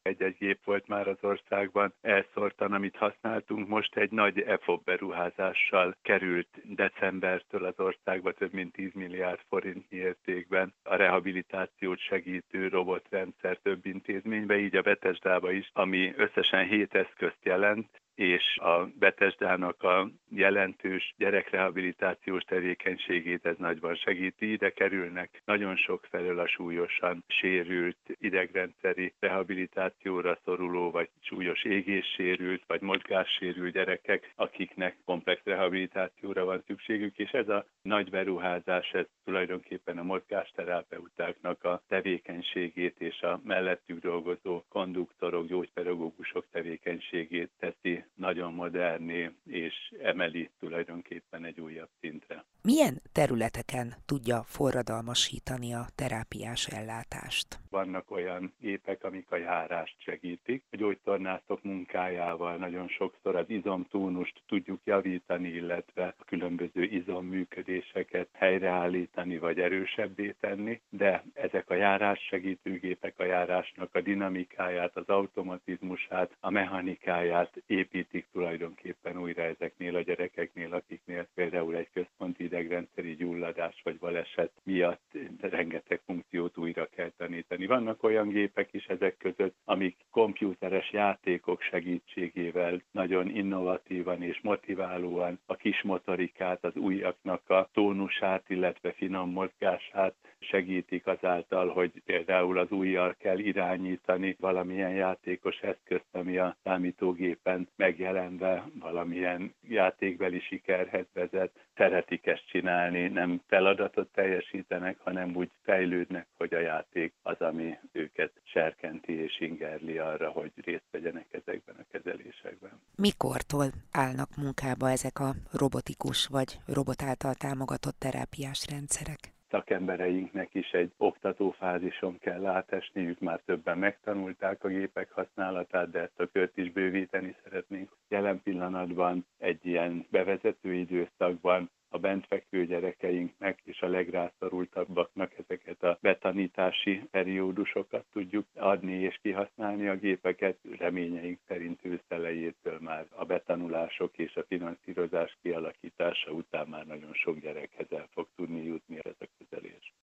egy gép volt már az országban elszórtan, amit használtunk. Most egy nagy EFOP beruházással került decembertől az országba több mint 10 milliárd forint értékben a rehabilitációt segítő robotrendszer több intézménybe, így a Betesdába is, ami összesen 7 eszközt jelent, és a Betesdának a jelentős gyerekrehabilitációs tevékenységét ez nagyban segíti. Ide kerülnek nagyon sok felől a súlyosan sérült, idegrendszeri rehabilitációra szoruló, vagy súlyos égéssérült, vagy mozgássérült gyerekek, akiknek komplex rehabilitációra van szükségük, és ez a nagy beruházás, ez tulajdonképpen a mozgásterapeutáknak a tevékenységét és a mellettük dolgozó konduktorok, gyógypedagógusok tevékenységét teszi nagyon moderné, és emeli tulajdonképpen egy újabb szintre. Milyen területeken tudja forradalmasítani a terápiás ellátást? Vannak olyan gépek, amik a járást segítik. A gyógytornászok munkájával nagyon sokszor az izomtónust tudjuk javítani, illetve a különböző izomműködéseket helyreállítani vagy erősebbé tenni, de ezek a járás segítő gépek a járásnak a dinamikáját, az automatizmusát, a mechanikáját építik tulajdonképpen újra ezeknél a gyerekeknél, akiknél például egy központi idegrendszeri gyulladás vagy baleset miatt rengeteg funkciót újra kell tanítani. Vannak olyan gépek is ezek között, amik komputeres játékok segítségével nagyon innovatívan és motiválóan a kis motorikát, az ujjaknak a tónusát, illetve finom mozgását segítik azáltal, hogy például az ujjal kell irányítani valamilyen játékos eszközt, ami a számítógépen megjelenve valamilyen játékbeli sikerhez vezet. Szeretik ezt csinálni, nem feladatot teljesítenek, hanem úgy fejlődnek, hogy a játék az, ami őket serkenti és ingerli arra, hogy részt vegyenek ezekben a kezelésekben. Mikortól állnak munkába ezek a robotikus vagy robot által támogatott terápiás rendszerek? Szakembereinknek is egy oktatófázison kell átesniük, már többen megtanulták a gépek használatát, de ezt a kört is bővíteni szeretnénk. Jelen pillanatban egy ilyen bevezető időszakban a bentfekvő gyerekeinknek és a legrászorultabbaknak ezeket a betanítási periódusokat tudjuk adni és kihasználni a gépeket. Reményeink szerint ősz elejétől már a betanulások és a finanszírozás kialakítása után már nagyon sok gyerekhez el fog tudni jutni ez a